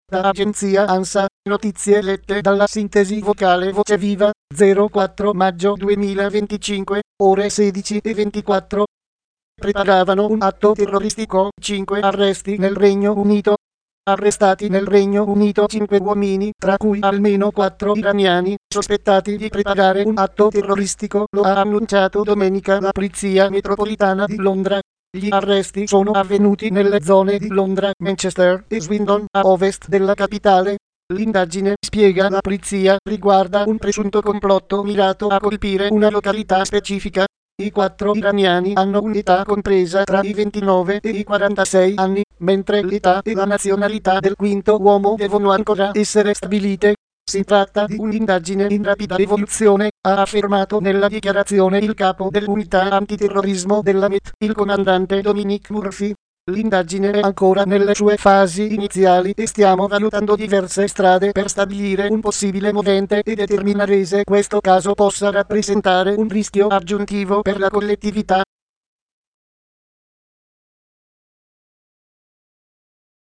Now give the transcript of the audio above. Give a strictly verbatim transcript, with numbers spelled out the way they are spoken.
Da agenzia ANSA, notizie lette dalla sintesi vocale Voce Viva, zero quattro maggio duemilaventicinque, ore sedici e ventiquattro. Preparavano un atto terroristico, cinque arresti nel Regno Unito. Arrestati nel Regno Unito cinque uomini, tra cui almeno quattro iraniani, sospettati di preparare un atto terroristico, lo ha annunciato domenica la Polizia Metropolitana di Londra. Gli arresti sono avvenuti nelle zone di Londra, Manchester e Swindon, a ovest della capitale. L'indagine, spiega la polizia, riguarda un presunto complotto mirato a colpire una località specifica. I quattro iraniani hanno un'età compresa tra i ventinove e i quarantasei anni, mentre l'età e la nazionalità del quinto uomo devono ancora essere stabilite. Si tratta di un'indagine in rapida evoluzione, ha affermato nella dichiarazione il capo dell'unità antiterrorismo della M E T, il comandante Dominic Murphy. L'indagine è ancora nelle sue fasi iniziali e stiamo valutando diverse strade per stabilire un possibile movente e determinare se questo caso possa rappresentare un rischio aggiuntivo per la collettività.